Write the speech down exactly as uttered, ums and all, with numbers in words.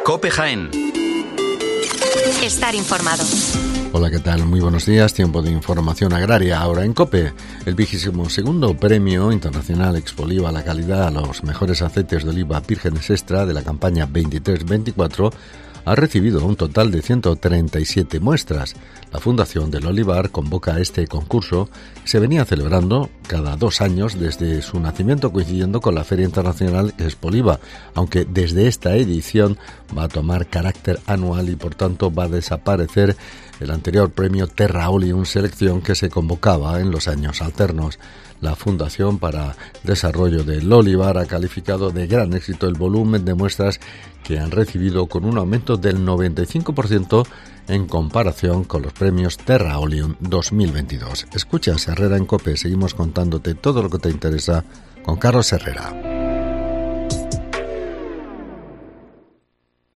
COPE Jaén. Estar informado. Hola, ¿qué tal? Muy buenos días. Tiempo de información agraria. Ahora en COPE, el vigésimo segundo Premio Internacional Expoliva a la calidad a los mejores aceites de oliva vírgenes extra de la campaña veintitrés veinticuatro ha recibido un total de ciento treinta y siete muestras. La Fundación del Olivar convoca este concurso que se venía celebrando cada dos años desde su nacimiento, coincidiendo con la Feria Internacional Expoliva, aunque desde esta edición va a tomar carácter anual y por tanto va a desaparecer el anterior premio Terra Olium Selección que se convocaba en los años alternos. La Fundación para el Desarrollo del Olivar ha calificado de gran éxito el volumen de muestras que han recibido, con un aumento del noventa y cinco por ciento en comparación con los premios Terra Olium dos mil veintidós. Escuchas Herrera en COPE, seguimos contándote todo lo que te interesa con Carlos Herrera.